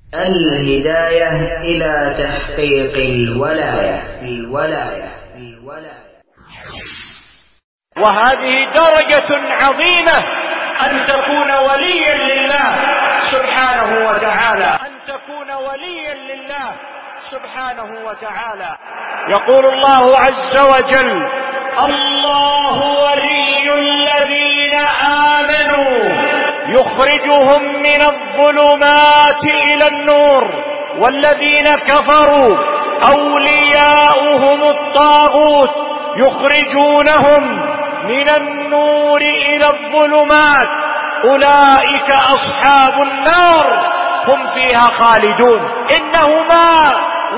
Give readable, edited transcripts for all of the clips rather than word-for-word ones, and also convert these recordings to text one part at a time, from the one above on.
الهداية إلى تحقيق الولاية. وهذه درجة عظيمة، أن تكون وليا لله سبحانه وتعالى، أن تكون وليا لله سبحانه وتعالى. يقول الله عز وجل: الله ولي الذين آمنوا يخرجهم من الظلمات إلى النور، والذين كفروا أولياؤهم الطاغوت يخرجونهم من النور إلى الظلمات، أولئك أصحاب النار هم فيها خالدون. إنهما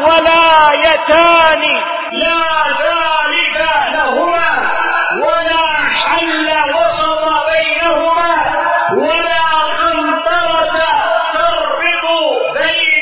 ولايتان لا ثالث لهما ولا حل وسط بينهما ولا قنطرة تربط بين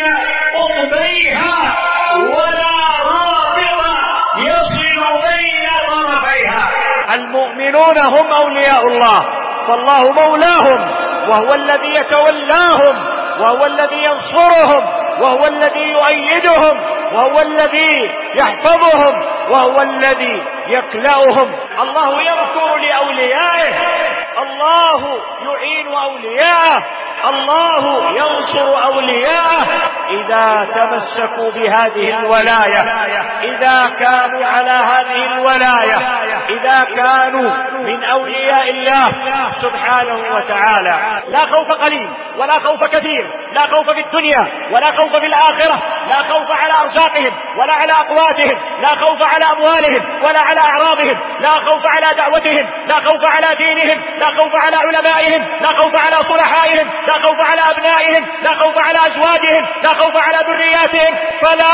قطبيها ولا رابط يصل بين طرفيها. المؤمنون هم أولياء الله، فالله مولاهم، وهو الذي يتولاهم، وهو الذي ينصرهم، وهو الذي يؤيدهم، وهو الذي يحفظهم، وهو الذي يكلأهم. الله يذكر لأوليائه، الله يعين أولياءه، الله ينصر أولياءه إذا تمسكوا بهذه الولاية، إذا كانوا على هذه الولاية، إذا كانوا من أولياء الله سبحانه وتعالى. لا خوف قليل ولا خوف كثير، لا خوف في الدنيا ولا خوف في الآخرة، لا خوف على أرزاقهم ولا على أقواتهم، لا خوف على أموالهم ولا على أعراضهم، لا خوف على دعوتهم، لا خوف على دينهم، لا خوف على علمائهم، لا خوف على صلحائهم، لا خوف على أبنائهم، لا خوف على أزواجهم، لا خوف على ذرياتهم، فلا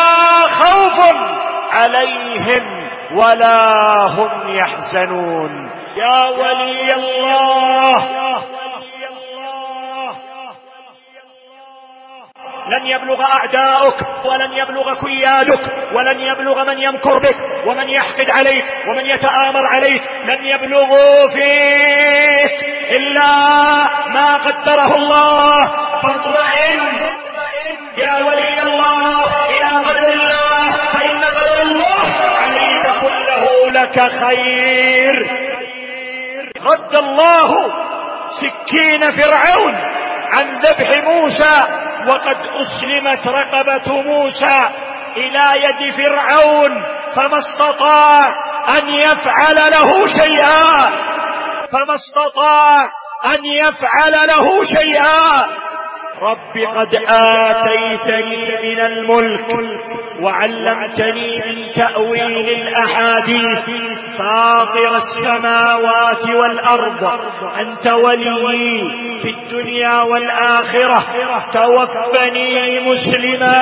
خوف عليهم ولا هم يحزنون. يا ولي الله، لن يبلغ أعداؤك ولن يبلغ كيادك ولن يبلغ من يمكر بك ومن يحقد عليك ومن يتآمر عليك، لن يبلغوا فيك إلا ما قدره الله. فاطمئن يا ولي الله إلى قدر الله، فإن قدر الله عليك كله لك خير. رد الله سكين فرعون عن ذبح موسى، وقد أسلمت رقبة موسى إلى يد فرعون، فما استطاع أن يفعل له شيئا، فما استطاع أن يفعل له شيئا. رب قد آتيتني من الملك وعلمتني من تأويل الأحاديث، فاطر السماوات والأرض، أنت ولي في الدنيا والآخرة، توفني مسلما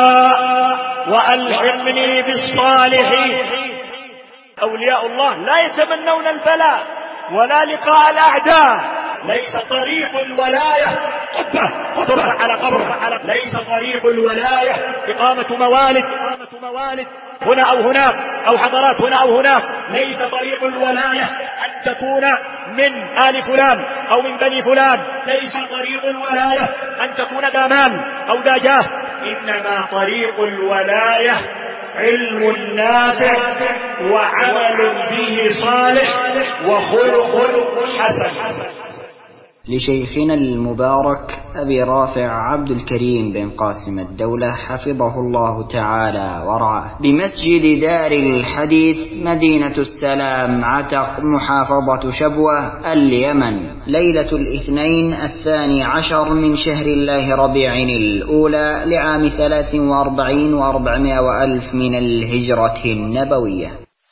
وألحقني بالصالحين. أولياء الله لا يتمنون البلاء ولا لقاء الأعداء. ليس طريق الولاية قبر على قبر، ليس طريق الولاية إقامة موالد هنا أو هناك أو حضارات هنا أو هناك. ليس طريق الولاية أن تكون من آل فلان أو من بني فلان. ليس طريق الولاية أن تكون ذا مال أو ذا جاه. إنما طريق الولاية علم نافع وعمل به صالح وخلق حسن. لشيخنا المبارك أبي رافع عبد الكريم بن قاسم الدولة حفظه الله تعالى ورعاه، بمسجد دار الحديث مدينة السلام عتق محافظة شبوة اليمن، ليلة الاثنين 12 من شهر الله ربيع الأولى لعام 43 و400 وألف من الهجرة النبوية.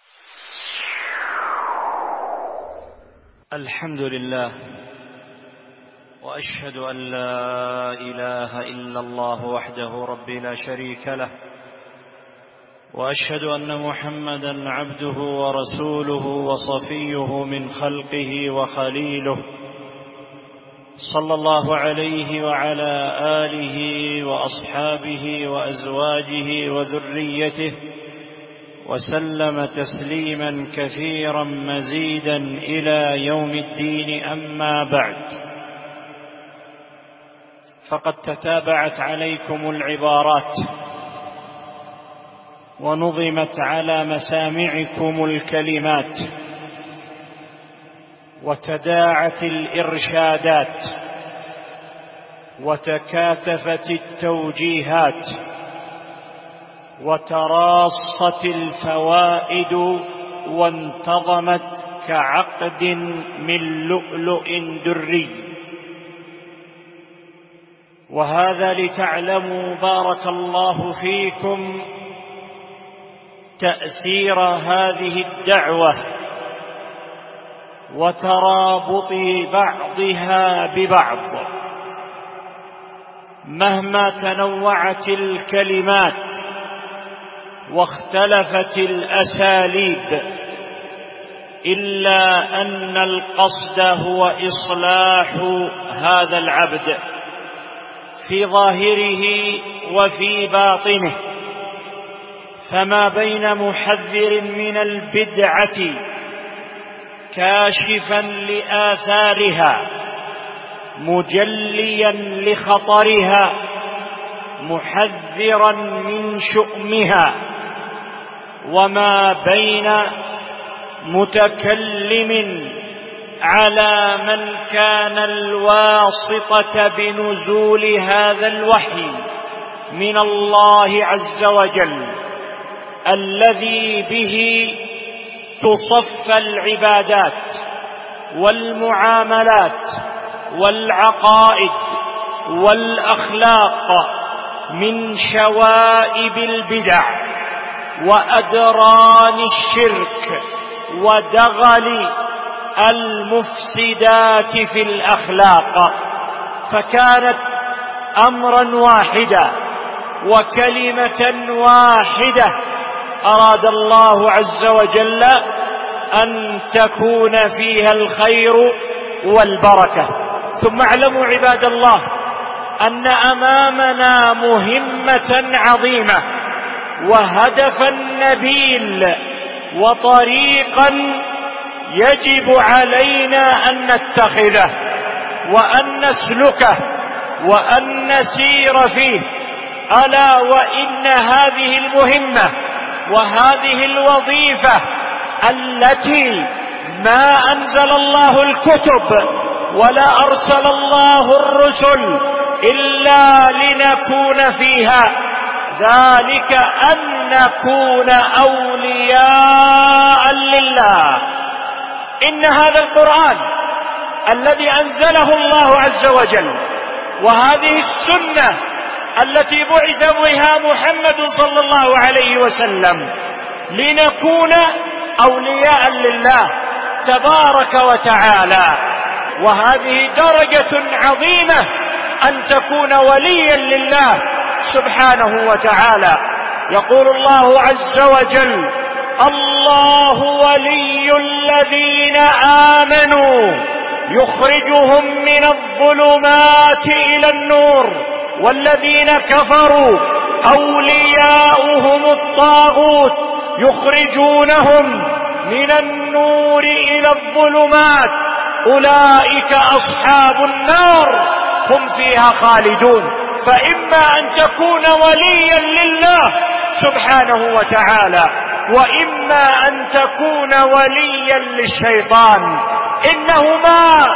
الحمد لله، وأشهد أن لا إله إلا الله وحده ربي لا شريك له، وأشهد أن محمدا عبده ورسوله وصفيه من خلقه وخليله، صلى الله عليه وعلى آله وأصحابه وأزواجه وذريته، وسلم تسليما كثيرا مزيدا إلى يوم الدين. أما بعد، فقد تتابعت عليكم العبارات ونظمت على مسامعكم الكلمات وتداعت الإرشادات وتكاتفت التوجيهات وتراصت الفوائد وانتظمت كعقد من لؤلؤ دري. وهذا لتعلموا بارك الله فيكم تأثير هذه الدعوة وترابط بعضها ببعض. مهما تنوعت الكلمات واختلفت الأساليب إلا أن القصد هو إصلاح هذا العبد في ظاهره وفي باطنه. فما بين محذر من البدعة كاشفا لآثارها مجليا لخطرها محذرا من شؤمها، وما بين متكلم على من كان الواسطة بنزول هذا الوحي من الله عز وجل الذي به تصفى العبادات والمعاملات والعقائد والأخلاق من شوائب البدع وأدران الشرك ودغل المفسدات في الأخلاق. فكانت أمرا واحدا وكلمة واحدة أراد الله عز وجل أن تكون فيها الخير والبركة. ثم اعلموا عباد الله أن أمامنا مهمة عظيمة وهدفا نبيل وطريقا يجب علينا أن نتخذه وأن نسلكه وأن نسير فيه، ألا وإن هذه المهمة وهذه الوظيفة التي ما أنزل الله الكتب ولا أرسل الله الرسل إلا لنكون فيها، ذلك أن نكون أولياء لله. إن هذا القرآن الذي أنزله الله عز وجل وهذه السنة التي بعث بها محمد صلى الله عليه وسلم لنكون أولياء لله تبارك وتعالى. وهذه درجة عظيمة أن تكون وليا لله سبحانه وتعالى. يقول الله عز وجل: الله ولي الذين آمنوا يخرجهم من الظلمات إلى النور والذين كفروا أولياؤهم الطاغوت يخرجونهم من النور إلى الظلمات أولئك أصحاب النار هم فيها خالدون. فإما أن تكون وليا لله سبحانه وتعالى وإما أن تكون وليا للشيطان. إنهما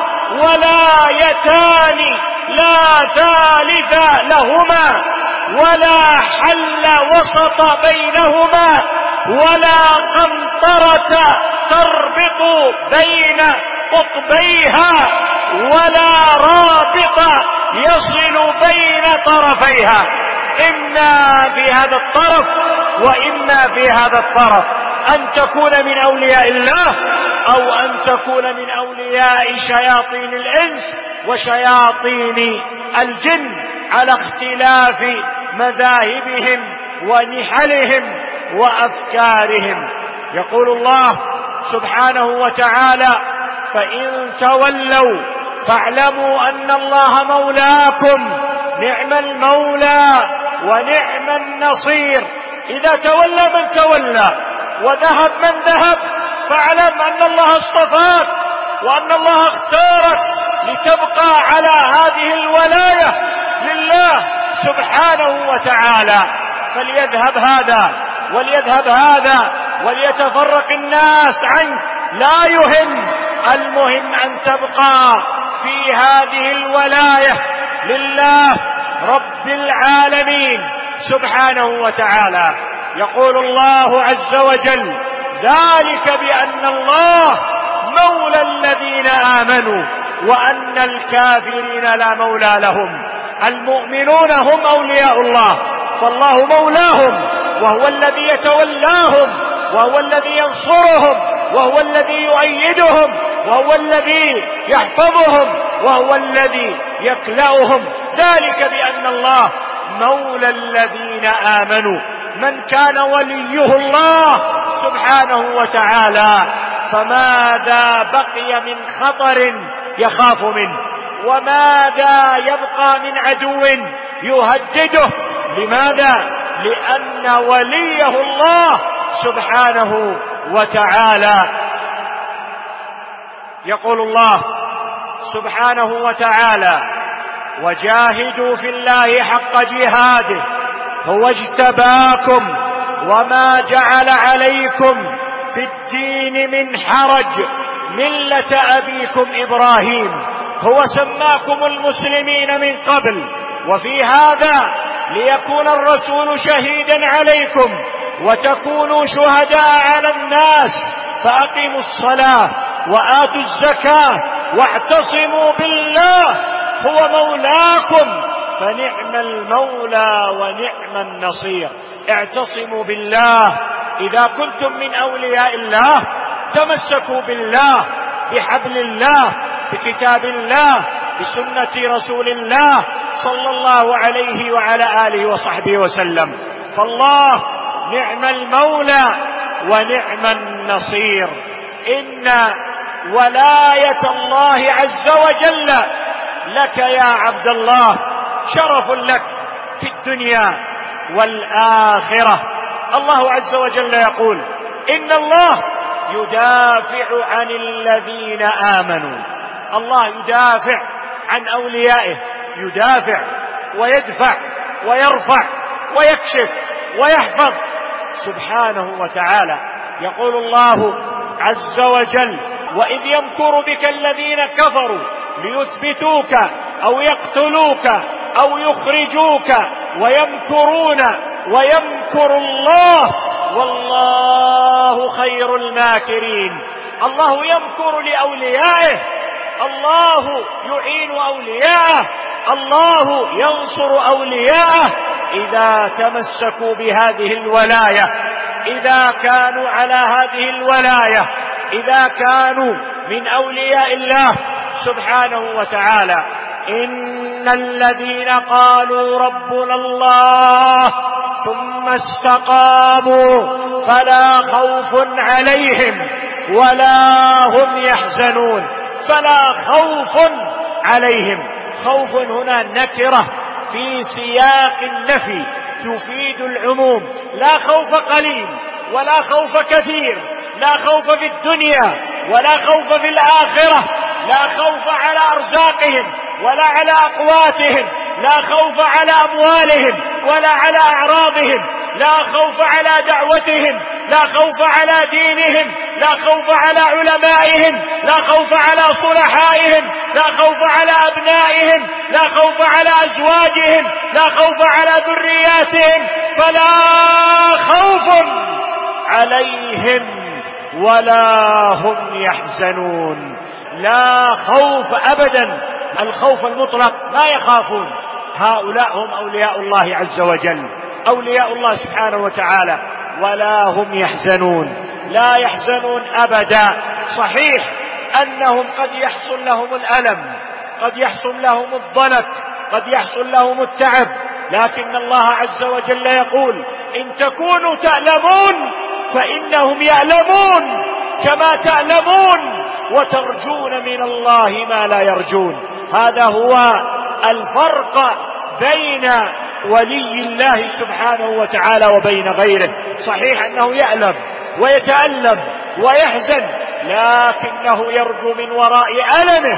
ولايتان لا ثالث لهما ولا حل وسط بينهما ولا قنطرة تربط بين قطبيها ولا رابط يصل بين طرفيها. إما في هذا الطرف وإما في هذا الطرف، أن تكون من أولياء الله أو أن تكون من أولياء شياطين الإنس وشياطين الجن على اختلاف مذاهبهم ونحلهم وأفكارهم. يقول الله سبحانه وتعالى: فإن تولوا فاعلموا أن الله مولاكم نعم المولى ونعم النصير. إذا تولى من تولى وذهب من ذهب فاعلم أن الله اصطفاك وأن الله اختارك لتبقى على هذه الولاية لله سبحانه وتعالى. فليذهب هذا وليذهب هذا وليتفرق الناس عنك، لا يهم، المهم أن تبقى في هذه الولاية لله رب العالمين سبحانه وتعالى. يقول الله عز وجل: ذلك بأن الله مولى الذين آمنوا وأن الكافرين لا مولى لهم. المؤمنون هم أولياء الله، فالله مولاهم، وهو الذي يتولاهم، وهو الذي ينصرهم، وهو الذي يؤيدهم، وهو الذي يحفظهم، وهو الذي يكلأهم. ذلك بأن الله مولى الذين آمنوا. من كان وليه الله سبحانه وتعالى فماذا بقي من خطر يخاف منه، وماذا يبقى من عدو يهدده؟ لماذا؟ لأن وليه الله سبحانه وتعالى. يقول الله سبحانه وتعالى: وجاهدوا في الله حق جهاده هو اجتباكم وما جعل عليكم في الدين من حرج ملة أبيكم إبراهيم هو سماكم المسلمين من قبل وفي هذا ليكون الرسول شهيدا عليكم وتكونوا شهداء على الناس فأقيموا الصلاة وآتوا الزكاة واعتصموا بالله هو مولاكم فنعم المولى ونعم النصير. اعتصموا بالله. إذا كنتم من أولياء الله تمسكوا بالله، بحبل الله، بكتاب الله، بسنة رسول الله صلى الله عليه وعلى آله وصحبه وسلم. فالله نعم المولى ونعم النصير. إن ولاية الله عز وجل لك يا عبد الله شرف لك في الدنيا والآخرة. الله عز وجل يقول: إن الله يدافع عن الذين آمنوا. الله يدافع عن أوليائه، يدافع ويدفع ويرفع ويكشف ويحفظ سبحانه وتعالى. يقول الله عز وجل: وإذ يمكر بك الذين كفروا ليثبتوك أو يقتلوك أو يخرجوك ويمكرون ويمكر الله والله خير الماكرين. الله يمكر لأوليائه، الله يعين أولياءه، الله ينصر أولياءه إذا تمسكوا بهذه الولاية، إذا كانوا على هذه الولاية، إذا كانوا من أولياء الله سبحانه وتعالى. إن الذين قالوا ربنا الله ثم استقاموا فلا خوف عليهم ولا هم يحزنون. فلا خوف عليهم. خوف هنا نكرة في سياق النفي تفيد العموم. لا خوف قليل ولا خوف كثير، لا خوف في الدنيا ولا خوف في الآخرة، لا خوف على أرزاقهم ولا على أقواتهم، لا خوف على أموالهم ولا على أعراضهم، لا خوف على دعوتهم، لا خوف على دينهم، لا خوف على علمائهم، لا خوف على صلحائهم، لا خوف على أبنائهم، لا خوف على أزواجهم، لا خوف على ذرياتهم. فلا خوف عليهم ولا هم يحزنون. لا خوف أبدا، الخوف المطلق ما يخافون. هؤلاء هم أولياء الله عز وجل، أولياء الله سبحانه وتعالى، ولا هم يحزنون، لا يحزنون أبدا. صحيح أنهم قد يحصل لهم الألم، قد يحصل لهم الضنك، قد يحصل لهم التعب، لكن الله عز وجل يقول: إن تكونوا تعلمون فإنهم يعلمون كما تعلمون وترجون من الله ما لا يرجون. هذا هو الفرق بين ولي الله سبحانه وتعالى وبين غيره. صحيح أنه يألم ويتألم ويحزن، لكنه يرجو من وراء ألمه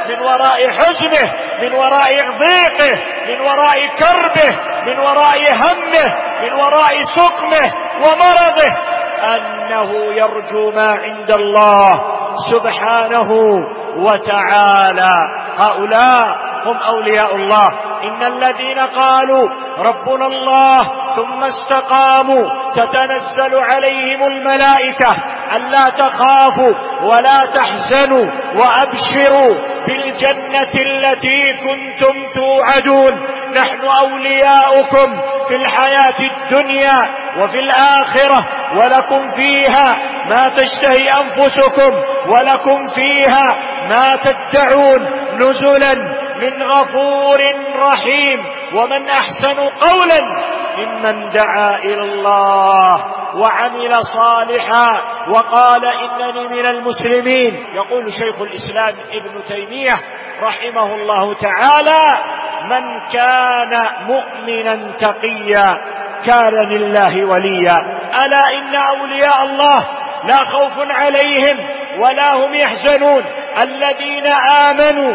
من وراء حزنه، من وراء ضيقه، من وراء كربه، من وراء همه، من وراء سقمه ومرضه، أنه يرجو ما عند الله سبحانه وتعالى. هؤلاء هم أولياء الله. إن الذين قالوا ربنا الله ثم استقاموا تتنزل عليهم الملائكة ألا تخافوا ولا تحزنوا وأبشروا بالجنة التي كنتم توعدون، نحن أولياؤكم في الحياة الدنيا وفي الآخرة، ولكم فيها ما تشتهي أنفسكم ولكم فيها ما تدعون، نزلا من غفور رحيم. ومن أحسن قولا ممن دعا إلى الله وعمل صالحا وقال إنني من المسلمين. يقول شيخ الإسلام ابن تيمية رحمه الله تعالى: من كان مؤمنا تقيا كان لله وليا. ألا إن أولياء الله لا خوف عليهم ولا هم يحزنون، الذين آمنوا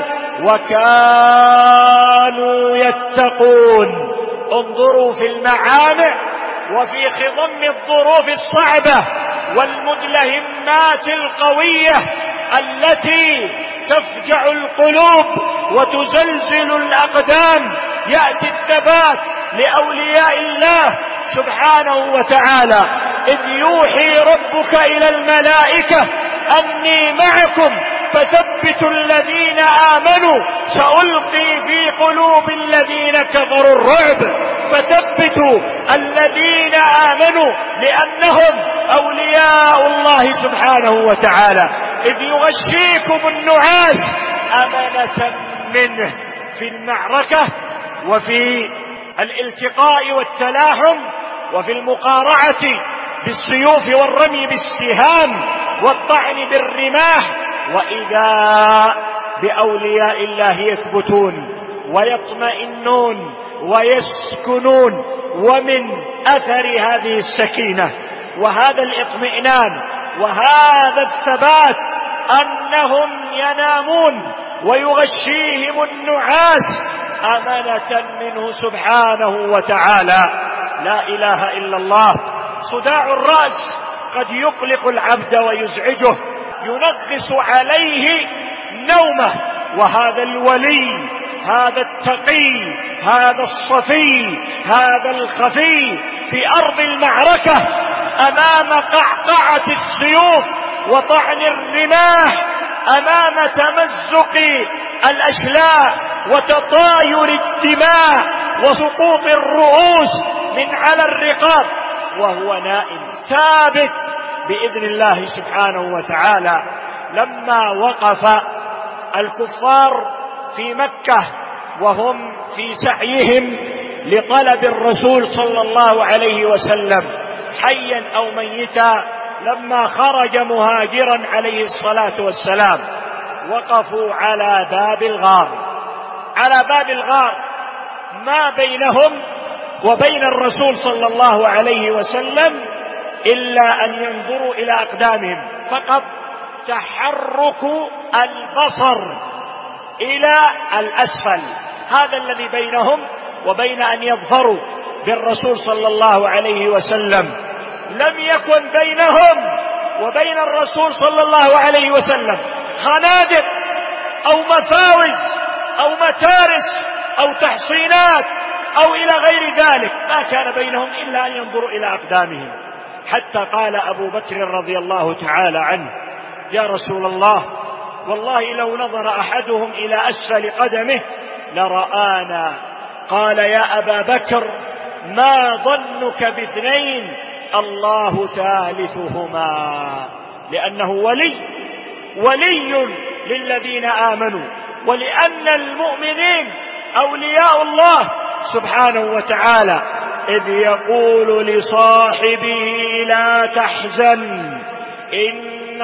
وكانوا يتقون. انظروا في المعامع وفي خضم الظروف الصعبة والمدلهمات القوية التي تفجع القلوب وتزلزل الأقدام، يأتي الثبات لأولياء الله سبحانه وتعالى. إذ يوحي ربك إلى الملائكة أني معكم فثبتوا الذين آمنوا سألقي في قلوب الذين كفروا الرعب. فثبتوا الذين آمنوا لأنهم أولياء الله سبحانه وتعالى. إذ يغشيكم النعاس أمنة منه في المعركة وفي الالتقاء والتلاحم وفي المقارعة بالسيوف والرمي بالسهام والطعن بالرماح. وإذا بأولياء الله يثبتون ويطمئنون ويسكنون. ومن أثر هذه السكينة وهذا الاطمئنان وهذا الثبات أنهم ينامون ويغشيهم النعاس أمانة منه سبحانه وتعالى. لا إله إلا الله. صداع الرأس قد يقلق العبد ويزعجه، ينغص عليه نومه، وهذا الولي، هذا التقي، هذا الصفي، هذا الخفي في أرض المعركة أمام قعقعة السيوف وطعن الرماح، أمام تمزق الأشلاء وتطاير الدماء وسقوط الرؤوس من على الرقاب، وهو نائم ثابت بإذن الله سبحانه وتعالى. لما وقف الكفار في مكة وهم في سعيهم لطلب الرسول صلى الله عليه وسلم حيا أو ميتا، لما خرج مهاجرا عليه الصلاة والسلام، وقفوا على باب الغار. على باب الغار ما بينهم وبين الرسول صلى الله عليه وسلم إلا أن ينظروا إلى أقدامهم فقط، تحرك البصر إلى الأسفل، هذا الذي بينهم وبين أن يظفروا بالرسول صلى الله عليه وسلم. لم يكن بينهم وبين الرسول صلى الله عليه وسلم خنادق أو مفاوز أو متارس أو تحصينات أو إلى غير ذلك، ما كان بينهم إلا أن ينظروا إلى أقدامهم. حتى قال أبو بكر رضي الله تعالى عنه: يا رسول الله، والله لو نظر أحدهم إلى أسفل قدمه لرآنا. قال: يا أبا بكر، ما ظنك باثنين الله ثالثهما. لأنه ولي للذين آمنوا، ولأن المؤمنين أولياء الله سبحانه وتعالى. إذ يقول لصاحبه لا تحزن إن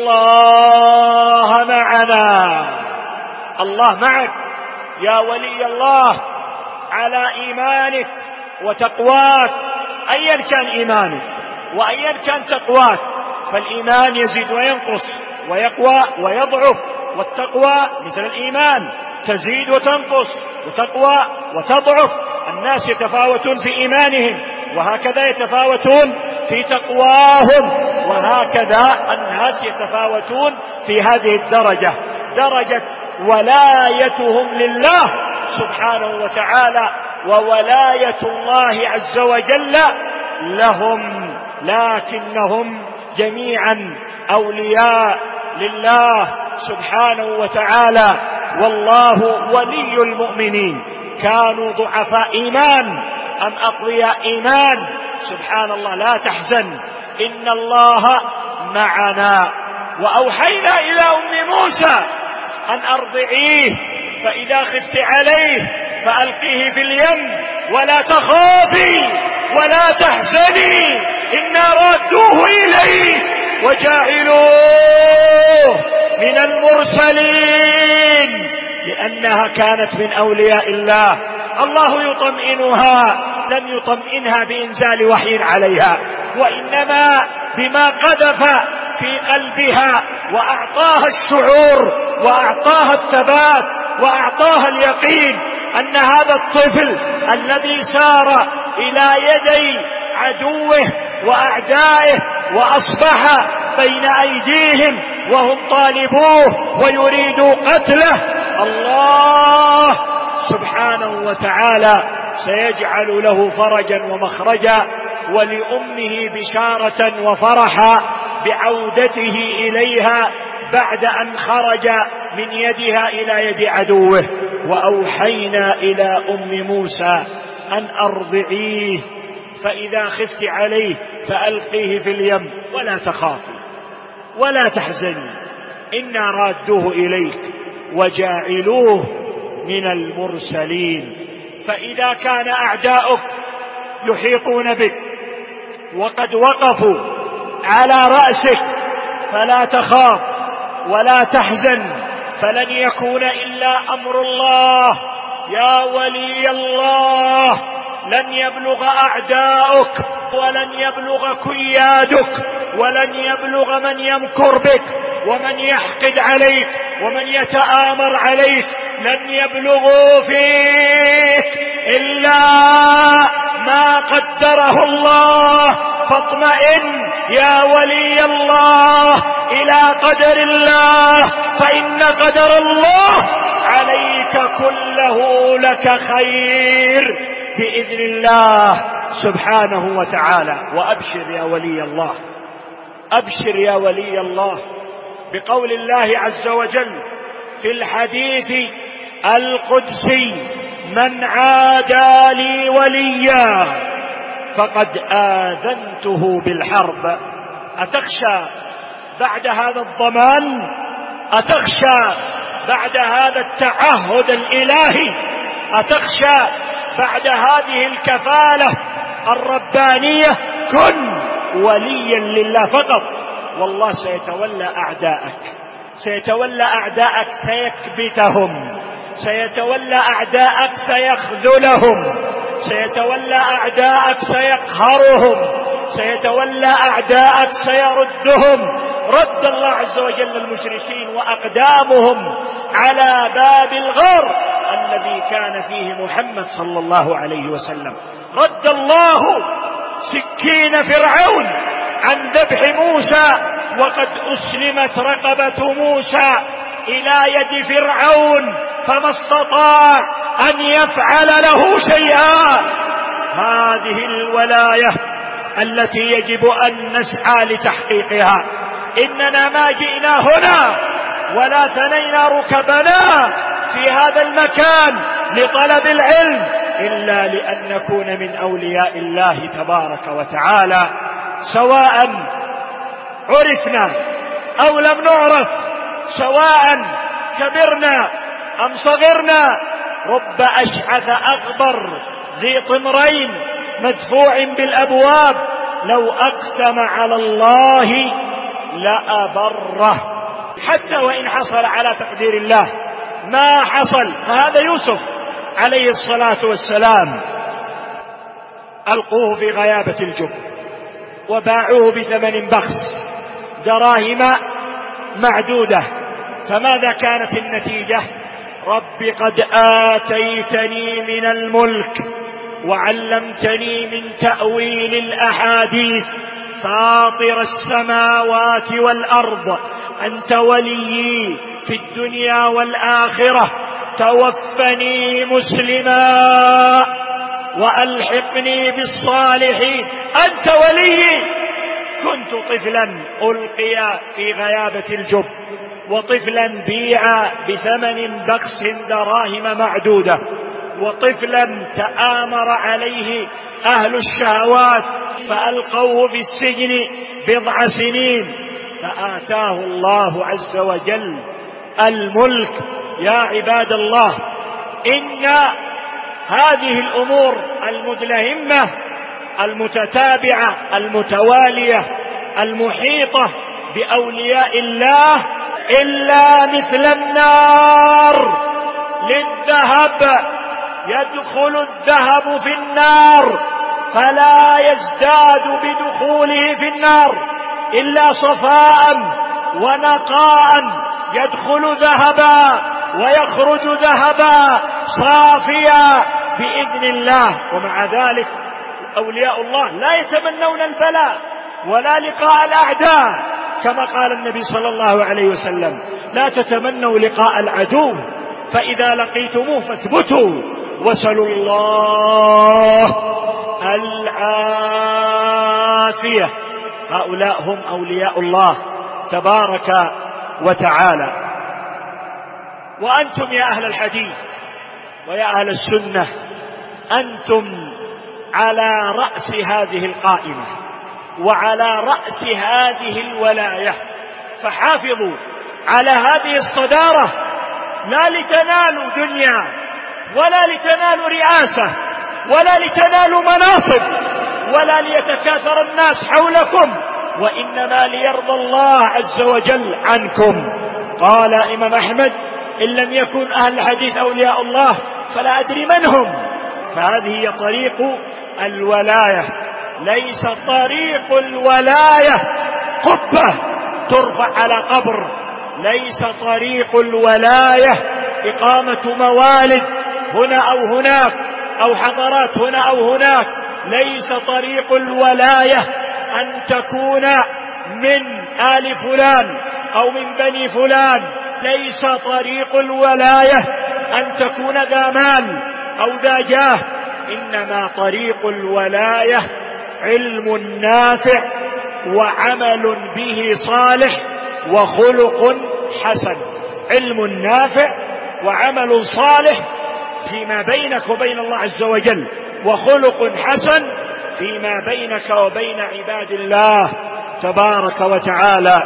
الله معنا. الله معك يا ولي الله على إيمانك وتقواك، أيا كان إيمانك وأيا كان تقواك، فالإيمان يزيد وينقص ويقوى ويضعف والتقوى مثل الإيمان، تزيد وتنقص وتقوى وتضعف. الناس يتفاوتون في إيمانهم، وهكذا يتفاوتون في تقواهم، وهكذا الناس يتفاوتون في هذه الدرجة، درجة ولايتهم لله سبحانه وتعالى وولاية الله عز وجل لهم، لكنهم جميعا أولياء لله سبحانه وتعالى. والله ولي المؤمنين. كانوا ضعفاء إيمان أم أقوياء إيمان؟ سبحان الله. لا تحزن إن الله معنا. وأوحينا إلى أم موسى أن أرضعيه، فإذا خفت عليه فألقيه في اليم ولا تخافي ولا تحزني إنا رادوه إليه وجاعلوه من المرسلين، لأنها كانت من أولياء الله. الله يطمئنها، لم يطمئنها بإنزال وحي عليها، وإنما بما قذف في قلبها وأعطاها الشعور وأعطاها الثبات وأعطاها اليقين أن هذا الطفل الذي سار إلى يدي عدوه وأعدائه وأصبح بين أيديهم وهم طالبوه ويريدوا قتله، الله سبحانه وتعالى سيجعل له فرجا ومخرجا، ولأمه بشارة وفرحا بعودته إليها بعد أن خرج من يدها إلى يد عدوه. وأوحينا إلى أم موسى أن أرضعيه، فإذا خفت عليه فألقيه في اليم ولا تخافي ولا تحزني إنا رادوه إليك وجاعلوه من المرسلين. فإذا كان أعداؤك يحيطون بك وقد وقفوا على رأسك فلا تخاف ولا تحزن، فلن يكون إلا أمر الله يا ولي الله. لن يبلغ أعداؤك ولن يبلغ كيادك ولن يبلغ من يمكر بك ومن يحقد عليك ومن يتآمر عليك، لن يبلغوا فيك إلا ما قدره الله. فاطمئن يا ولي الله إلى قدر الله، فإن قدر الله عليك كله لك خير بإذن الله سبحانه وتعالى. وأبشر يا ولي الله، أبشر يا ولي الله بقول الله عز وجل في الحديث القدسي: من عادى لي وليا فقد آذنته بالحرب. أتخشى بعد هذا الضمان؟ أتخشى بعد هذا التعهد الإلهي؟ أتخشى بعد هذه الكفالة الربانية؟ كن وليا لله فقط، والله سيتولى أعداءك، سيتولى أعداءك سيكبتهم، سيتولى أعداءك سيخذلهم، سيتولى أعداءك سيقهرهم، سيتولى أعداءك سيردهم. رد الله عز وجل المشركين وأقدامهم على باب الغار الذي كان فيه محمد صلى الله عليه وسلم. رد الله سكين فرعون عن ذبح موسى، وقد أسلمت رقبة موسى إلى يد فرعون فما استطاع أن يفعل له شيئا. هذه الولاية التي يجب أن نسعى لتحقيقها. إننا ما جئنا هنا ولا ثنينا ركبنا في هذا المكان لطلب العلم إلا لأن نكون من أولياء الله تبارك وتعالى، سواء عرفنا أو لم نعرف، سواء كبرنا أم صغرنا. رب أشعث أغبر ذي طمرين مدفوع بالأبواب لو أقسم على الله لأبره. حتى وإن حصل على تقدير الله ما حصل. فهذا يوسف عليه الصلاة والسلام ألقوه في غيابة الجب وباعوه بثمن بخس، دراهم معدودة، فماذا كانت النتيجة؟ رب قد آتيتني من الملك وعلمتني من تأويل الأحاديث فاطر السماوات والأرض أنت وليي في الدنيا والآخرة توفني مسلما وألحقني بالصالحين أنت وليي. كنت طفلا ألقي في غيابة الجب، وطفلا بيع بثمن بخس دراهم معدودة، وطفلا تآمر عليه أهل الشهوات فألقوه في السجن 10 سنين، فآتاه الله عز وجل الملك. يا عباد الله، إن هذه الأمور المدلهمة المتتابعة المتوالية المحيطة بأولياء الله إلا مثل النار للذهب، يدخل الذهب في النار فلا يزداد بدخوله في النار إلا صفاء ونقاء، يدخل ذهبا ويخرج ذهبا صافيا بإذن الله. ومع ذلك أولياء الله لا يتمنون البلاء ولا لقاء الأعداء، كما قال النبي صلى الله عليه وسلم: لا تتمنوا لقاء العدو فإذا لقيتموه فاثبتوا وسلوا الله العافية. هؤلاء هم أولياء الله تبارك وتعالى. وأنتم يا أهل الحديث ويا أهل السنة أنتم على رأس هذه القائمة وعلى رأس هذه الولاية، فحافظوا على هذه الصدارة، لا لتنالوا دنيا ولا لتنالوا رئاسة ولا لتنالوا مناصب ولا ليتكاثر الناس حولكم، وإنما ليرضى الله عز وجل عنكم. قال إمام أحمد: إن لم يكن أهل الحديث أولياء الله فلا أدري من هم. فهذه هي طريق الولاية، ليس طريق الولاية قبة ترفع على قبر، ليس طريق الولاية إقامة موالد هنا أو هناك أو حضارات هنا أو هناك، ليس طريق الولاية أن تكون من آل فلان أو من بني فلان، ليس طريق الولاية أن تكون ذا مال أو ذا جاه، إنما طريق الولاية علم نافع وعمل به صالح وخلق حسن. علم نافع وعمل صالح فيما بينك وبين الله عز وجل، وخلق حسن فيما بينك وبين عباد الله تبارك وتعالى.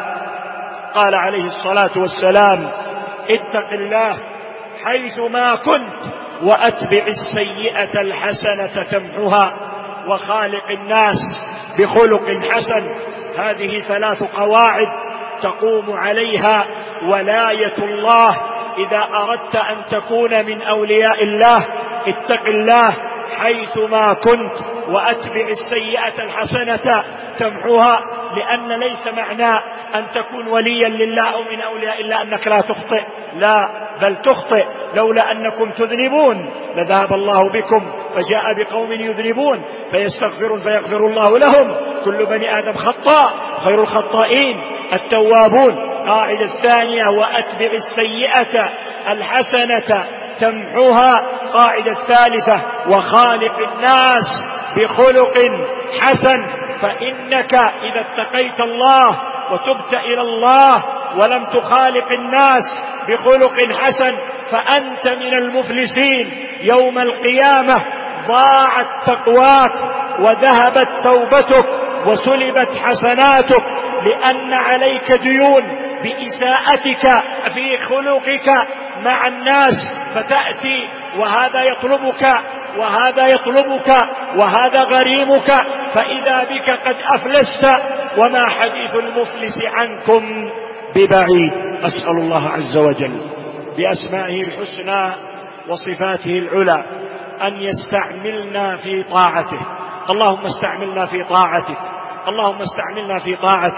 قال عليه الصلاة والسلام: اتق الله حيثما كنت وأتبع السيئة الحسنة تمحها وخالق الناس بخلق حسن. هذه 3 قواعد تقوم عليها ولاية الله. إذا أردت أن تكون من أولياء الله اتق الله حيثما كنت وأتبع السيئة الحسنة تمحوها، لأن ليس معنى أن تكون وليا لله أو من أولياء الله أنك لا تخطئ، لا، بل تخطئ. لولا أنكم تذنبون لذهب الله بكم فجاء بقوم يذنبون فيستغفرون فيغفر الله لهم. كل بني آدم خطاء، خير الخطائين التوابون. قاعدة الثانية: وأتبع السيئة الحسنة تمحوها. قاعدة الثالثة: وخالق الناس بخلق حسن. فإنك إذا اتقيت الله وتبت إلى الله ولم تخالق الناس بخلق حسن فأنت من المفلسين يوم القيامة. ضاعت تقواك وذهبت توبتك وسلبت حسناتك، لأن عليك ديون بإساءتك في خلقك مع الناس، فتأتي وهذا يطلبك وهذا يطلبك وهذا غريمك، فإذا بك قد أفلست، وما حديث المفلس عنكم ببعيد. أسأل الله عز وجل بأسمائه الحسنى وصفاته العلى أن يستعملنا في طاعته. اللهم استعملنا في طاعتك، اللهم استعملنا في طاعتك،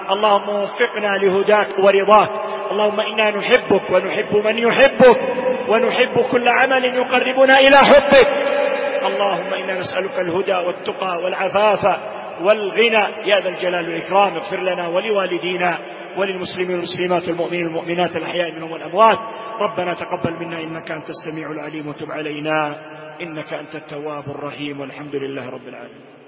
اللهم وفقنا لهداك ورضاك. اللهم إنا نحبك ونحب من يحبك ونحب كل عمل يقربنا إلى حبك. اللهم إنا نسألك الهدى والتقى والعفاف والغنى يا ذا الجلال والإكرام. اغفر لنا ولوالدينا وللمسلمين والمسلمات والمؤمنين والمؤمنات الأحياء منهم والأموات. ربنا تقبل منا إنك أنت السميع العليم وتب علينا إنك أنت التواب الرحيم. والحمد لله رب العالمين.